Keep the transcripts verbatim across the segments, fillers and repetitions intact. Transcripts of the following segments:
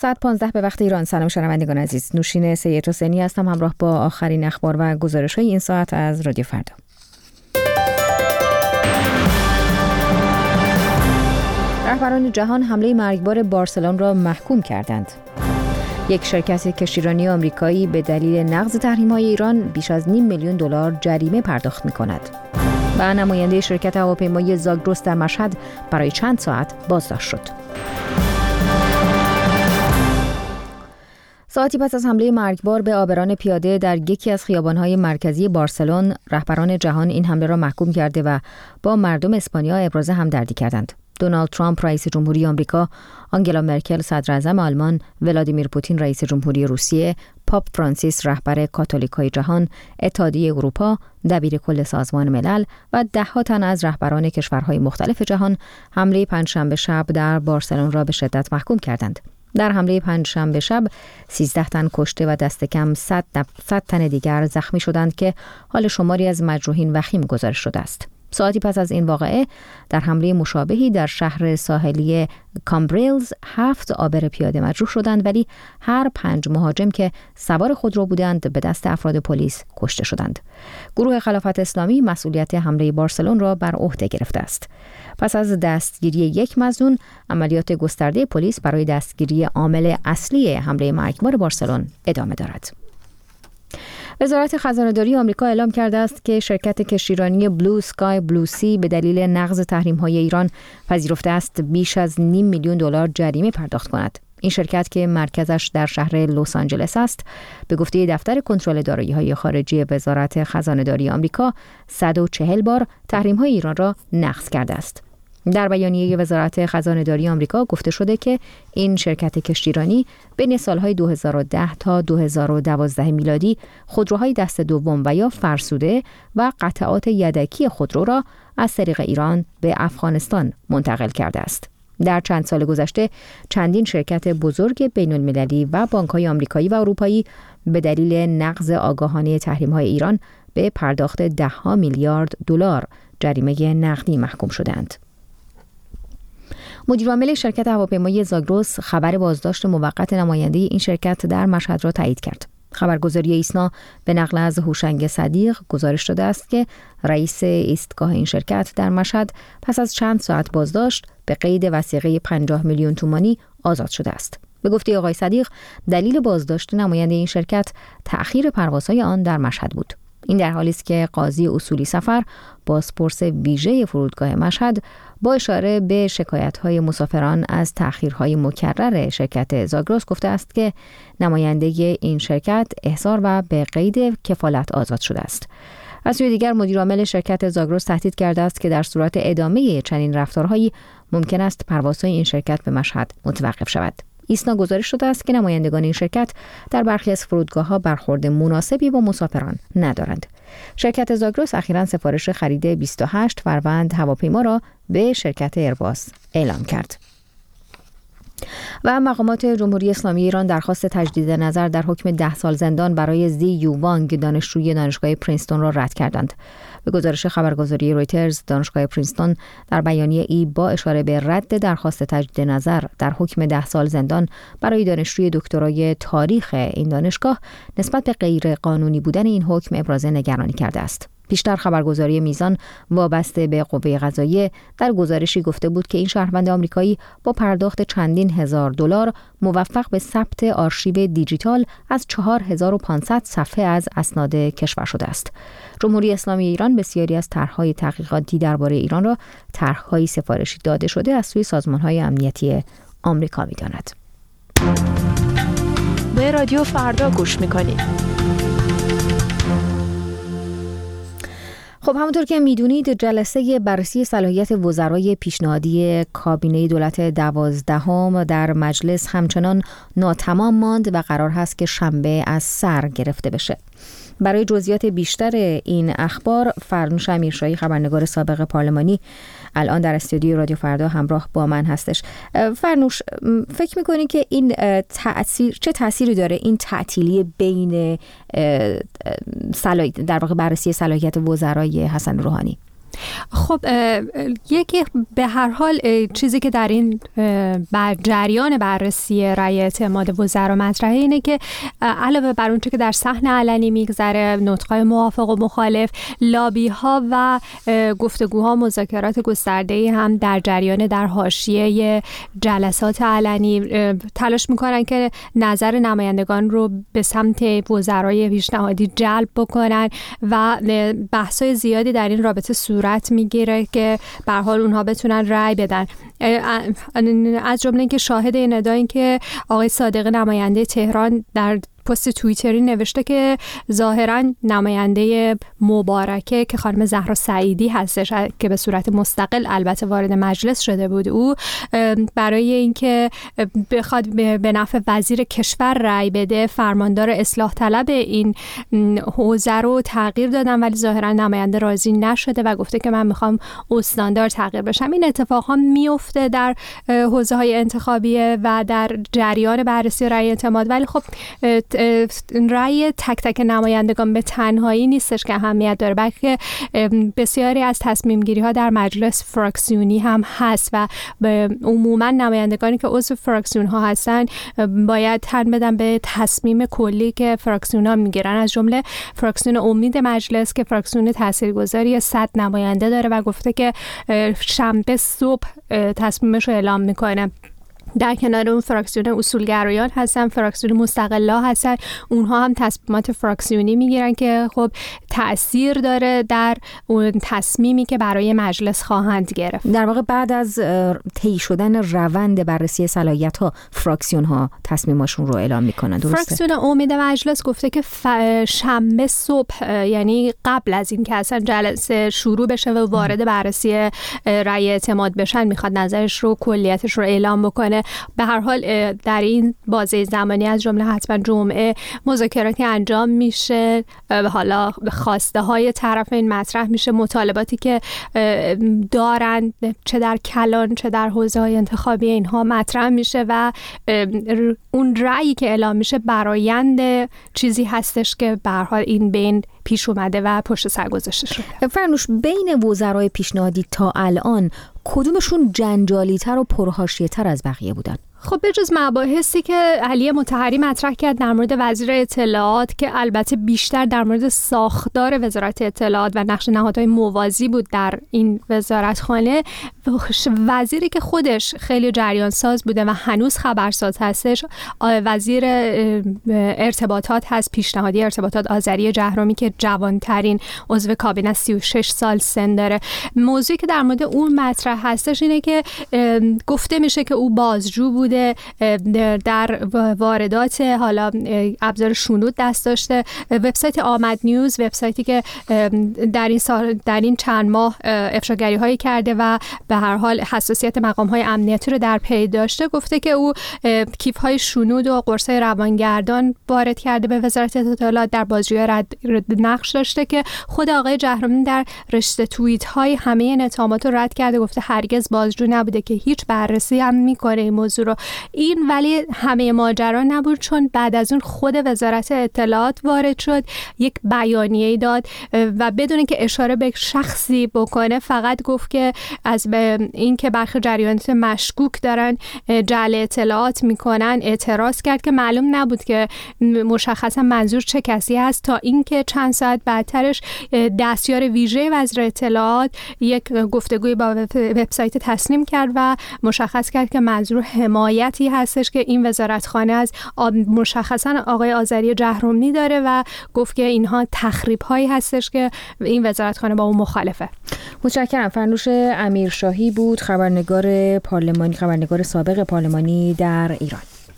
ساعت پانزده به وقت ایران. سلام شنوندگان عزیز، نوشین سید حسینی هستم همراه با آخرین اخبار و گزارش‌های این ساعت از رادیو فردا. رهبران جهان حمله مرگبار بارسلون را محکوم کردند. یک شرکت کشتیرانی آمریکایی به دلیل نقض تحریم‌های ایران بیش از نیم میلیون دلار جریمه پرداخت می‌کند. و نماینده شرکت هواپیمایی زاگرس در مشهد برای چند ساعت بازداشت شد. ساعتی پس از حمله مرگبار به عابران پیاده در یکی از خیابان‌های مرکزی بارسلون، رهبران جهان این حمله را محکوم کرده و با مردم اسپانیا ابراز همدردی کردند. دونالد ترامپ رئیس جمهوری آمریکا، آنگلا مرکل صدر اعظم آلمان، ولادیمیر پوتین رئیس جمهوری روسیه، پاپ فرانسیس رهبر کاتولیکای جهان، اتحادیه اروپا، دبیر کل سازمان ملل و ده‌ها تن از رهبران کشورهای مختلف جهان حمله پنجشنبه شب در بارسلون را به شدت محکوم کردند. در حمله پنجشنبه شب سیزده تن کشته و دست کم صد تن دیگر زخمی شدند که حال شماری از مجروحین وخیم گزارش شده است. ساعتی پس از این واقعه در حمله مشابهی در شهر ساحلی کامبریلز هفت عابر پیاده مجروح شدند، ولی هر پنج مهاجم که سوار خودرو بودند به دست افراد پلیس کشته شدند. گروه خلافت اسلامی مسئولیت حمله بارسلون را بر عهده گرفته است. پس از دستگیری یک مظنون، عملیات گسترده پلیس برای دستگیری عامل اصلی حمله مرگبار بارسلون ادامه دارد. وزارت خزانه‌داری آمریکا اعلام کرده است که شرکت کشتیرانی بلو اسکای بلو سی به دلیل نقض تحریم‌های ایران پذیرفته است بیش از نیم میلیون دلار جریمه پرداخت کند. این شرکت که مرکزش در شهر لس آنجلس است، به گفته دفتر کنترل دارایی‌های خارجی وزارت خزانه‌داری آمریکا صد و چهل بار تحریم‌های ایران را نقض کرده است. در بیانیه وزارت خزانه‌داری آمریکا گفته شده که این شرکت کشتیرانی بین سالهای دو هزار و ده تا دو هزار و دوازده میلادی خودروهای دست دوم و یا فرسوده و قطعات یدکی خودرو را از طریق ایران به افغانستان منتقل کرده است. در چند سال گذشته چندین شرکت بزرگ بین‌المللی و بانک‌های آمریکایی و اروپایی به دلیل نقض آگاهانه تحریم‌های ایران به پرداخت ده‌ها میلیارد دلار جریمه نقدی محکوم شدند. مدیرعامل شرکت هواپیمایی زاگرس خبر بازداشت موقت نماینده این شرکت در مشهد را تایید کرد. خبرگزاری ایسنا به نقل از هوشنگ صدیق گزارش داده است که رئیس ایستگاه این شرکت در مشهد پس از چند ساعت بازداشت به قید وثیقه پنجاه میلیون تومانی آزاد شده است. به گفته آقای صدیق، دلیل بازداشت نماینده این شرکت تأخیر پروازهای آن در مشهد بود. این در حالی است که قاضی اصولی سفر، بازپرس ویژه فرودگاه مشهد، با اشاره به شکایت‌های مسافران از تأخیرهای مکرر شرکت زاگرس گفته است که نماینده این شرکت احضار و به قید کفالت آزاد شده است. از سوی دیگر مدیرعامل شرکت زاگرس تهدید کرده است که در صورت ادامه چنین رفتارهایی ممکن است پروازهای این شرکت به مشهد متوقف شود. ایسنا گزارش شده است که نمایندگان این شرکت در برخی از فرودگاه‌ها برخورد مناسبی با مسافران ندارند. شرکت زاگرس اخیراً سفارش خرید بیست و هشت فروند هواپیما را به شرکت ایرباس اعلام کرد. و مقامات جمهوری اسلامی ایران درخواست تجدید نظر در حکم ده سال زندان برای زی یووانگ دانشجوی دانشگاه پرینستون را رد کردند. به گزارش خبرگزاری رویترز، دانشگاه پرینستون در بیانیه ای با اشاره به رد درخواست تجدید نظر در حکم ده سال زندان برای دانشجوی دکترای تاریخ این دانشگاه نسبت به غیر قانونی بودن این حکم ابراز نگرانی کرده است. پیشتر خبرگزاری میزان وابسته به قوه قضاییه در گزارشی گفته بود که این شهروند آمریکایی با پرداخت چندین هزار دلار موفق به ثبت آرشیو دیجیتال از چهار هزار و پانصد صفحه از اسناد کشور شده است. جمهوری اسلامی ایران بسیاری از طرح‌های تحقیقاتی درباره ایران را طرح‌های سفارشی داده شده از سوی سازمان‌های امنیتی آمریکا می‌داند. به رادیو فردا گوش می‌کنید. خب همونطور که میدونید جلسه بررسی صلاحیت وزرای پیشنهادی کابینه دولت دوازدهم در مجلس همچنان ناتمام ماند و قرار هست که شنبه از سر گرفته بشه. برای جزئیات بیشتر این اخبار فرنوش امیرشاهی خبرنگار سابق پارلمانی الان در استودیو رادیو فردا همراه با من هستش. فرنوش، فکر میکنی که این تأثیر چه تأثیری داره این تعطیلی بین صلاحیت در واقع بررسی صلاحیت وزرای حسن روحانی؟ خب یکی به هر حال چیزی که در این بر جریان بررسی رأی اعتماد وزرا مطرحه اینه که علاوه بر اونچه که در صحن علنی میگذره، نطق‌های موافق و مخالف، لابی ها و گفتگوها، مذاکرات گسترده‌ای هم در جریان در حاشیه جلسات علنی تلاش میکنن که نظر نمایندگان رو به سمت وزرای پیشنهادی جلب بکنن و بحث‌های زیادی در این رابطه صورت میگیره که به هر حال اونها بتونن رأی بدن. از جمله اینکه شاهد این ادعا که آقای صادقی نماینده تهران در پست توییتری نوشته که ظاهراً نماینده مبارکه که خانم زهرا سعیدی هستش که به صورت مستقل البته وارد مجلس شده بود، او برای اینکه بخواد به نفع وزیر کشور رأی بده فرماندار اصلاح طلب این حوزه رو تغییر دادن، ولی ظاهراً نماینده راضی نشده و گفته که من میخوام استاندار تغییر بشم. این اتفاقا میفته در حوزه های انتخابیه و در جریان بررسی رأی اعتماد، ولی خب رأی تک تک نمایندگان به تنهایی نیستش که اهمیت داره، بلکه بسیاری از تصمیم گیری ها در مجلس فراکسیونی هم هست و عموما نمایندگانی که عضو فراکسیون ها هستن باید تن بدن به تصمیم کلی که فراکسیون ها میگیرن، از جمله فراکسیون امید مجلس که فراکسیون تاثیرگذاری صد نماینده داره و گفته که شنبه صبح تصمیمش رو اعلام میکنه. در کنار اون فراکسیون اصولگرایان هستن، فراکسیون مستقلا هستن، اونها هم تصمیمات فراکسیونی میگیرن که خب تأثیر داره در اون تصمیمی که برای مجلس خواهند گرفت. در واقع بعد از طی شدن روند بررسی صلاحیت ها فراکسیون ها تصمیماشون رو اعلام میکنن، درسته؟ فراکسیون امید مجلس گفته که شنبه صبح، یعنی قبل از این که اصلا جلسه شروع بشه و وارد بررسی رأی اعتماد بشن، میخواد نظرش رو کلیتش رو اعلام بکنه. به هر حال در این بازه زمانی از جمله حتما جمعه مذاکراتی انجام میشه، حالا خواسته های طرفین مطرح میشه، مطالباتی که دارن چه در کلان چه در حوزه های انتخابی اینها مطرح میشه و اون رأیی که اعلام میشه برآیند چیزی هستش که به هر حال این بین پیش اومده و پشت سر گذاشته شده. فرنوش، بین وزرای پیشنهادی تا الان کدومشون جنجالی تر و پرحاشیه تر از بقیه بودن؟ خب به جز مباحثی که علی مطهری مطرح کرد در مورد وزیر اطلاعات که البته بیشتر در مورد ساختار وزارت اطلاعات و نقش نهادهای موازی بود در این وزارتخانه، وزیری که خودش خیلی جریان ساز بوده و هنوز خبرساز هستش وزیر ارتباطات هست، پیشنهادی ارتباطات آذری جهرومی که جوانترین عضو کابینه سی و شش سال سن داره. موضوعی که در مورد اون مطرح هستش اینه که گفته میشه که او بازجو بود در واردات حالا ابزار شنود دست داشته. وبسایت آمد نیوز، وبسایتی که در این سال در این چند ماه افشاگری هایی کرده و به هر حال حساسیت مقام های امنیتی رو در پی داشته، گفته که او کیف های شنود و قرص های روانگردان وارد کرده به وزارت اطلاعات، در بازجویی رد نقش داشته که خود آقای جهرومی در رشته توییت های همه این اتهامات رو رد کرده، گفته هرگز بازجو نبوده که هیچ بررسی هم میکنه این موضوع رو. این ولی همه ماجرا نبود، چون بعد از اون خود وزارت اطلاعات وارد شد، یک بیانیه داد و بدون اینکه اشاره به شخصی بکنه فقط گفت که از این که برخی جریانات مشکوک دارن جعل اطلاعات میکنن اعتراض کرد که معلوم نبود که مشخصا منظور چه کسی هست، تا اینکه چند ساعت بعدترش دستیار ویژه وزیر اطلاعات یک گفتگوی با وبسایت تسلیم کرد و مشخص کرد که منظور حمایتی هستش که این وزارتخانه از مشخصا آقای آذری جهرومی داره و گفت که اینها تخریب هایی هستش که این وزارتخانه با اون مخالفه. متشکرم. فرنوش امیرشاهی بود، خبرنگار پارلمانی، خبرنگار سابق پارلمانی در ایران.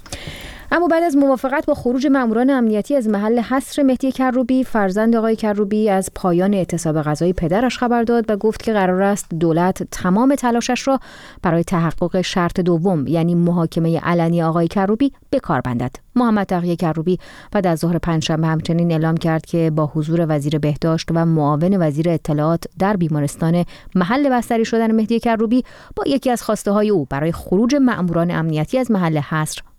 اما بعد از موافقت با خروج ماموران امنیتی از محل حصر مهدی کروبی، فرزند آقای کروبی از پایان اعتصاب غذایی پدرش خبر داد و گفت که قرار است دولت تمام تلاشش را برای تحقق شرط دوم، یعنی محاکمه علنی آقای کروبی، به کار بندد. محمد تقی کروبی بعد از ظهر پنجشنبه همچنین اعلام کرد که با حضور وزیر بهداشت و معاون وزیر اطلاعات در بیمارستان محل بستری شدن مهدی کروبی با یکی از خواسته‌های او برای خروج ماموران امنیتی از محل حصر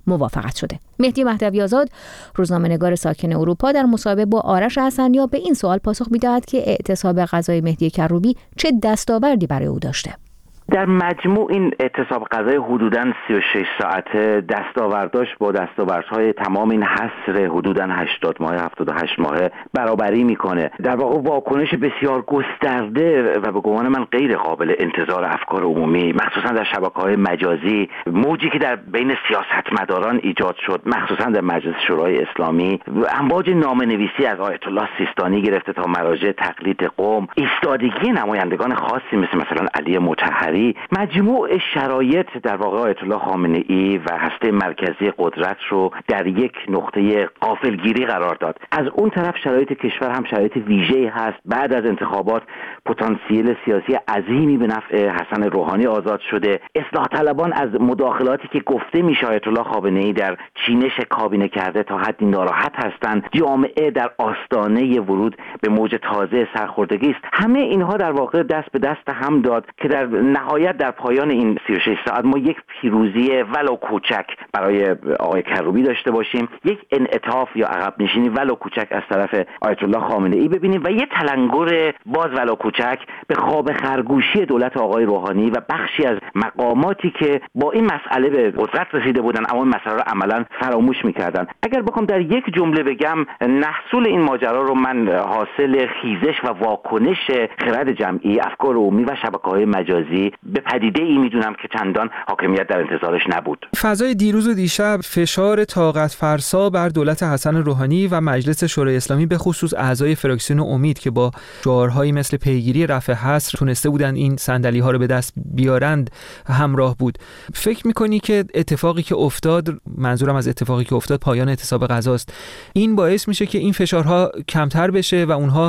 موافقت شده. مهدی مهدوی آزاد، روزنامه‌نگار ساکن اروپا، در مصاحبه با آرش حسنیاب به این سوال پاسخ می‌دهد که اعتصاب غذای مهدی کروبی چه دستاوردی برای او داشته. در مجموع این اعتصاب غذای حدوداً سی و شش ساعته دستاورداش با دستاوردهای تمام این حصر حدوداً هشتاد ماه هفتاد و هشت ماه برابری میکنه. در واقع واکنش بسیار گسترده و به گمان من غیر قابل انتظار افکار عمومی، مخصوصاً در شبکه‌های مجازی، موجی که در بین سیاستمداران ایجاد شد، مخصوصاً در مجلس شورای اسلامی، امواج نامه‌نویسی از آیت الله سیستانی گرفته تا مراجع تقلید قوم، ایستادگی نمایندگان خاصی مثل مثلا علی مطهری، مجموع شرایط در واقع آیت الله خامنه ای و هسته مرکزی قدرت رو در یک نقطه غافلگیری قرار داد. از اون طرف شرایط کشور هم شرایط ویژه‌ای هست. بعد از انتخابات پتانسیل سیاسی عظیمی به نفع حسن روحانی آزاد شده. اصلاح طلبان از مداخلاتی که گفته میشه آیت الله خامنه ای در چینش کابینه کرده تا حدی ناراحت هستند. جامعه در آستانه ورود به موج تازه سرخوردگی است. همه اینها در واقع دست به دست هم داد که در نهایت در پایان این سی و شش ساعت ما یک پیروزی ولو کوچک برای آقای کروبی داشته باشیم، یک انعطاف یا عقب نشینی ولو کوچک از طرف آیت الله خامنه ای ببینیم و یه تلنگر باز ولو کوچک به خواب خرگوشی دولت آقای روحانی و بخشی از مقاماتی که با این مسئله به قدرت رسیده بودن اما این مسئله رو عملاً فراموش می‌کردن. اگر بخوام در یک جمله بگم، محصول این ماجرا رو من حاصل خیزش و واکنش خرد جمعی، افکار عمومی و شبکه‌های مجازی به پدیده ای میدونم که چندان حاکمیت در انتظارش نبود. فضای دیروز و دیشب فشار طاقت فرسا بر دولت حسن روحانی و مجلس شورای اسلامی به خصوص اعضای فراکسیون امید که با شعارهایی مثل پیگیری رفع حصر تونسته بودن این صندلی ها رو به دست بیارند همراه بود. فکر میکنی که اتفاقی که افتاد، منظورم از اتفاقی که افتاد پایان اعتصاب غذاست، این باعث میشه که این فشارها کمتر بشه و اونها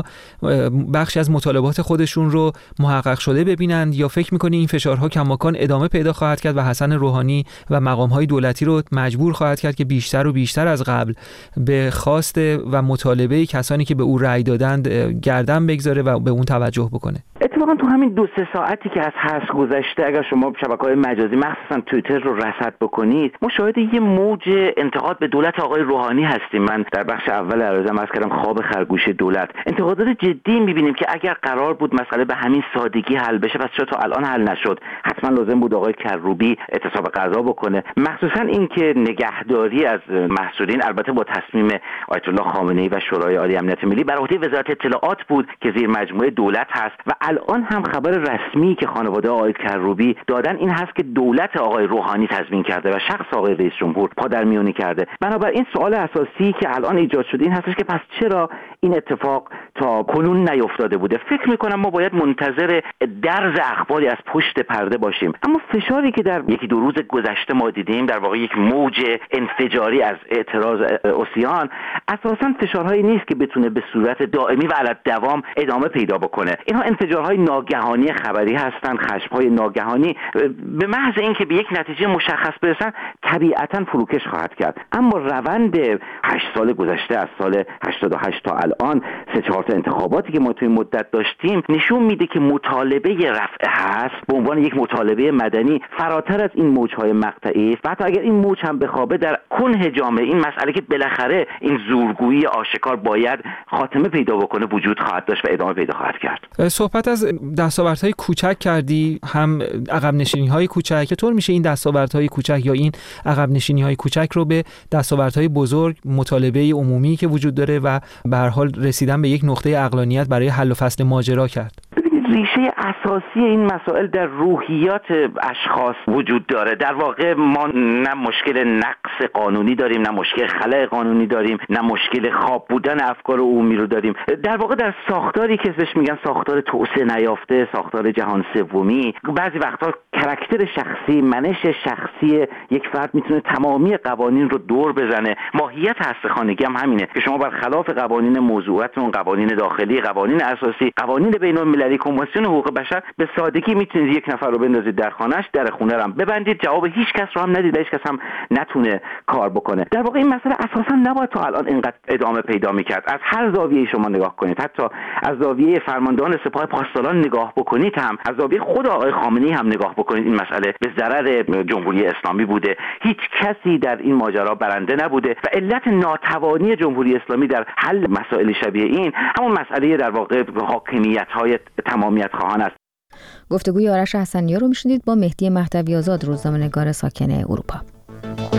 بخشی از مطالبات خودشون رو محقق شده ببینند، یا فکر میکنی این فشارها کماکان ادامه پیدا خواهد کرد و حسن روحانی و مقام‌های دولتی رو مجبور خواهد کرد که بیشتر و بیشتر از قبل به خواست و مطالبه کسانی که به او رأی دادند گردن بگذاره و به اون توجه بکنه؟ اتفاقا تو همین دو سه ساعتی که از حصر گذشته، اگر شما شبکه‌های مجازی مخصوصا توییتر رو رصد بکنید، ما شاهد یه موج انتقاد به دولت آقای روحانی هستیم. من در بخش اول عرضم عرض کردم خواب خرگوش دولت. انتقادات جدی می‌بینیم که اگر قرار بود مسئله به همین سادگی حل بشه، پس چرا تا الان حل نشد؟ حتما لازم بود آقای کروبی اعتصاب غذا بکنه. مخصوصا اینکه نگهداری از محصولین البته با تصمیم آیت الله خامنه ای و شورای عالی امنیت ملی بر عهده وزارت اطلاعات بود که زیر مجموعه دولت هست و الان هم خبر رسمی که خانواده آقای کروبی دادن این هست که دولت آقای روحانی تضمین کرده و شخص آقای رئیس جمهور پادرمیونی کرده. بنابراین سوال اساسی که الان ایجاد شده این هستش که پس چرا این اتفاق تا کنون نیفتاده بوده؟ فکر میکنم ما باید منتظر درز اخباری از پشت پرده باشیم. اما فشاری که در یکی دو روز گذشته ما دیدیم، در واقع یک موج انفجاری از اعتراض عصیان، اساساً فشارهایی نیست که بتونه به صورت دائمی و علی الدوام ادامه پیدا بکنه. اینها انفجارهای ناگهانی خبری هستند، خشم‌های ناگهانی به محض اینکه به یک نتیجه مشخص برسن طبیعتاً فروکش خواهد کرد. اما روند هشت سال گذشته، از سال هشتاد و هشت تا الان، سه چهار تا انتخاباتی که ما توی مدت داشتیم نشون میده که مطالبه رفع حصر به عنوان یک مطالبه مدنی فراتر از این موج‌های مقطعی است. حتی اگر این موج هم بخوابه در کنه جامعه، این مسئله که بالاخره این زورگویی آشکار باید خاتمه پیدا بکنه وجود خواهد داشت و ادامه پیدا خواهد کرد. صحبت از دستاوردهای کوچک کردی، هم عقب نشینی‌های کوچک. چطور میشه این دستاوردهای کوچک یا این عقب نشینی‌های کوچک رو به دستاوردهای بزرگ، مطالبه عمومی که وجود داره و به هر حال رسیدن به یک نقطه عقلانیت برای حل و فصل ماجرا کرد؟ ریشه اساسی این مسائل در روحیات اشخاص وجود داره. در واقع ما نه مشکل نقص قانونی داریم، نه مشکل خلأ قانونی داریم، نه مشکل خواب بودن افکار عمومی رو داریم. در واقع در ساختاری که بهش میگن ساختار توسعه نیافته، ساختار جهان سومی، بعضی وقتا کاراکتر شخصی، منش شخصی یک فرد میتونه تمامی قوانین رو دور بزنه. ماهیت هسته خانگی هم همینه که شما برخلاف قوانین موضوعاتون، قوانین داخلی، قوانین اساسی، قوانین بین‌المللی کنوانسیون حقوق بشر به سادگی میتونید یک نفر رو بندازید در خانه‌اش، در خونه رو هم ببندید، جواب هیچ کس رو هم ندید، هیچ کس هم نتونه کار بکنه. در واقع این مسئله اساسا نباید تا الان اینقدر ادامه پیدا میکرد. از هر زاویه شما نگاه کنید، حتی از زاویه فرماندهان سپاه پاسداران نگاه بکنید، هم از زاویه خود آقای خامنه‌ای هم نگاه بکنید، این مسئله به ضرر جمهوری اسلامی بوده. هیچ کسی در این ماجرا برنده نبوده و علت ناتوانی جمهوری اسلامی در حل مسائل شبیه این همون مسئله در واقع حاکمیت‌های تمامیت خواهان است. گفتگوی آرش حسنی‌ها رو میشنید با مهدی مهدوی آزاد، روزنامه‌نگار ساکن اروپا.